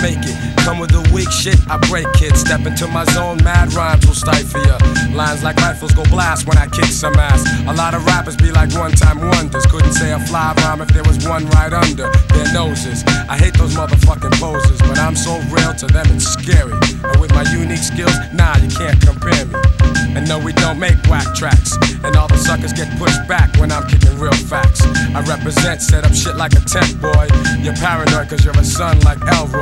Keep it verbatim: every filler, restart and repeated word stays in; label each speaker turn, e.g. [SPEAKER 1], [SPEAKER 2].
[SPEAKER 1] fake it. Come with the weak shit, I break it. Step into my zone, mad rhymes will stifle ya. Lines like rifles go blast when I kick some ass. A lot of rappers be like one-time wonders. Couldn't say a fly rhyme if there was one right under their noses. I hate those motherfucking poses, but I'm so real to them it's scary. And with my unique skills, nah, you can't compare me. And no, we don't make whack tracks. And all the suckers get pushed back when I'm kicking real facts. I represent, set up shit like a tent, boy. You're paranoid cause you're a son like Elroy.